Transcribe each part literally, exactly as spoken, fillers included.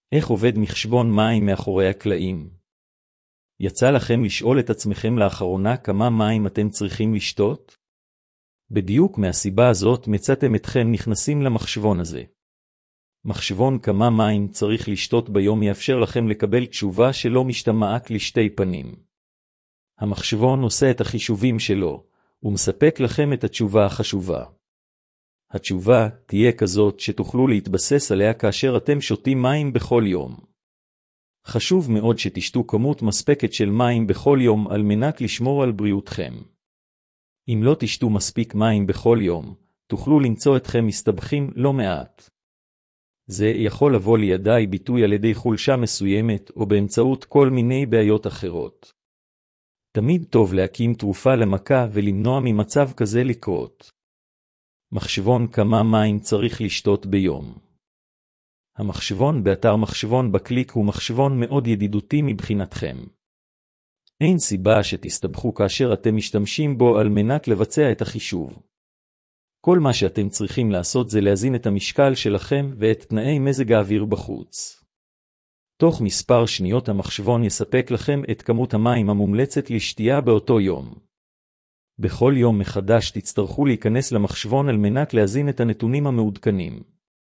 איך עובד מחשבון מים מאחורי הקלעים? יצא לכם לשאול את עצמכם לאחרונה כמה מים אתם צריכים לשתות? בדיוק מהסיבה הזאת מצאתם אתכם נכנסים למחשבון הזה. מחשבון כמה מים צריך לשתות ביום יאפשר לכם לקבל תשובה שלא משתמעת לשתי פנים. המחשבון עושה את החישובים שלו, ומספק לכם את התשובה החשובה. התשובה תהיה כזאת שתוכלו להתבסס עליה כאשר אתם שותים מים בכל יום. חשוב מאוד שתשתו כמות מספקת של מים בכל יום על מנת לשמור על בריאותכם. אם לא תשתו מספיק מים בכל יום, תוכלו למצוא אתכם מסתבכים לא מעט. זה יכול לבוא לידי ביטוי על ידי חולשה מסוימת או באמצעות כל מיני בעיות אחרות. תמיד טוב להקים תרופה למכה ולמנוע ממצב כזה לקרות. מחשבון כמה מים צריך לשתות ביום. המחשבון באתר מחשבון בקליק הוא מחשבון מאוד ידידותי מבחינתכם. אין סיבה שתסתבכו כאשר אתם משתמשים בו על מנת לבצע את החישוב. כל מה שאתם צריכים לעשות זה להזין את המשקל שלכם ואת תנאי מזג האוויר בחוץ. תוך מספר שניות המחשבון יספק לכם את כמות המים המומלצת לשתייה באותו יום. בכל יום מחדש תצטרכו להיכנס למחשבון על מנת להזין את הנתונים המעודכנים.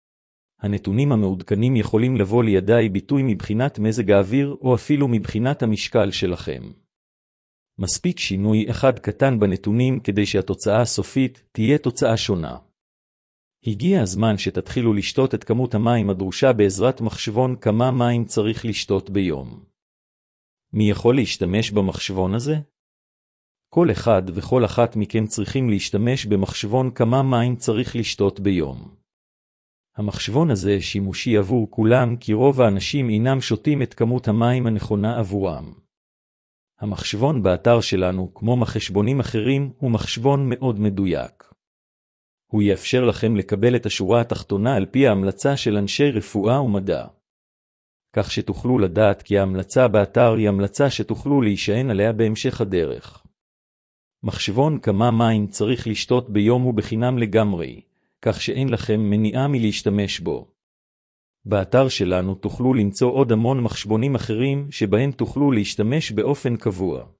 הנתונים המעודכנים יכולים לבוא לידי ביטוי מבחינת מזג האוויר או אפילו מבחינת המשקל שלכם. מספיק שינוי אחד קטן בנתונים כדי שהתוצאה הסופית תהיה תוצאה שונה. הגיע הזמן שתתחילו לשתות את כמות המים הדרושה בעזרת מחשבון כמה מים צריך לשתות ביום. מי יכול להשתמש במחשבון הזה? כל אחד וכל אחת מכם צריכים להשתמש במחשבון כמה מים צריך לשתות ביום. המחשבון הזה שימושי עבור כולם כי רוב האנשים אינם שותים את כמות המים הנכונה עבורם. המחשבון באתר שלנו, כמו מחשבונים אחרים, הוא מחשבון מאוד מדויק. הוא יאפשר לכם לקבל את השורה התחתונה על פי ההמלצה של אנשי רפואה ומדע. כך שתוכלו לדעת כי ההמלצה באתר היא המלצה שתוכלו להישען עליה בהמשך הדרך. מחשבון כמה מים צריך לשתות ביום הוא בחינם לגמרי, כך שאין לכם מניעה מלהשתמש בו. באתר שלנו תוכלו למצוא עוד המון מחשבונים אחרים שבהם תוכלו להשתמש באופן קבוע.